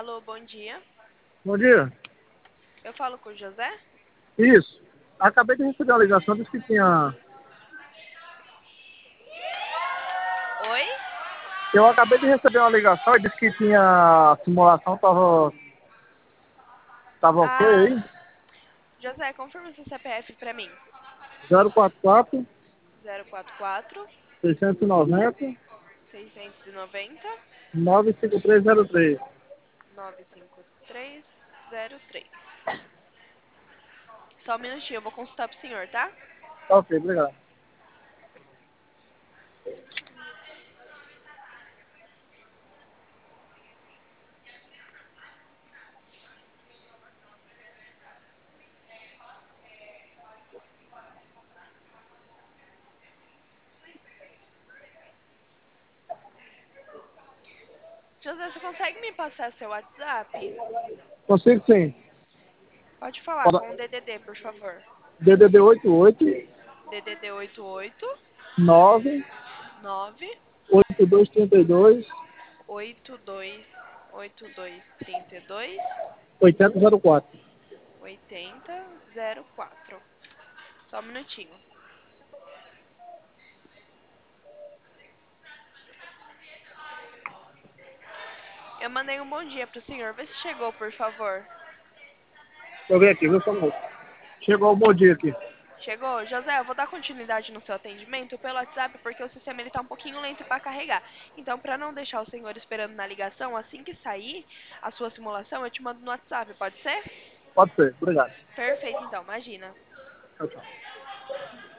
Alô, bom dia. Bom dia. Eu falo com o José? Isso. Acabei de receber uma ligação, disse que tinha. Oi? Eu acabei de receber uma ligação e disse que tinha a simulação tava ok Ah, aí. José, confirma seu CPF pra mim. 044 044 690 690 95303. 95303. Só um minutinho, eu vou consultar pro senhor, tá? Tá ok, obrigado. José, você consegue me passar seu WhatsApp? Consigo sim. Pode falar Bora. com o DDD, por favor. DDD 88 DDD 88 9 9 8232 82 8232 8004. 8004. Só um minutinho. Eu mandei um bom dia pro senhor. Vê se chegou, por favor. Deixa eu ver aqui, viu, só um pouco. Chegou o bom dia aqui. Chegou? José, eu vou dar continuidade no seu atendimento pelo WhatsApp, porque o sistema ele tá um pouquinho lento para carregar. Então, para não deixar o senhor esperando na ligação, assim que sair a sua simulação, eu te mando no WhatsApp, pode ser? Pode ser, obrigado. Perfeito, então, imagina. Tchau, tchau.